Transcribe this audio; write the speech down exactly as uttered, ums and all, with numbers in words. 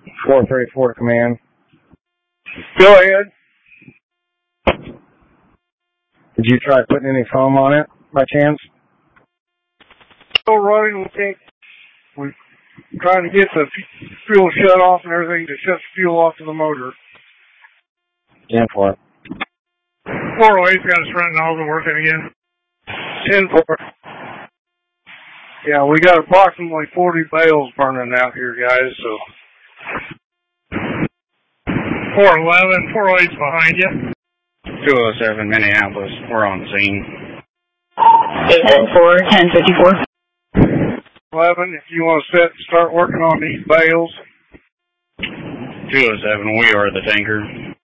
four thirty-four command. Go ahead. Did you try putting any foam on it by chance? Still running. We think we're trying to get the fuel shut off and everything to shut the fuel off to the motor. ten four. four oh eight's got its front nozzle working again. ten four. Yeah, we got approximately forty bales burning out here, guys, so. four eleven, four oh eight's behind you. two oh seven, Minneapolis. We're on the scene. eight one four, ten fifty-four. eleven, if you want to set, start working on these bales. two oh seven, we are the tanker.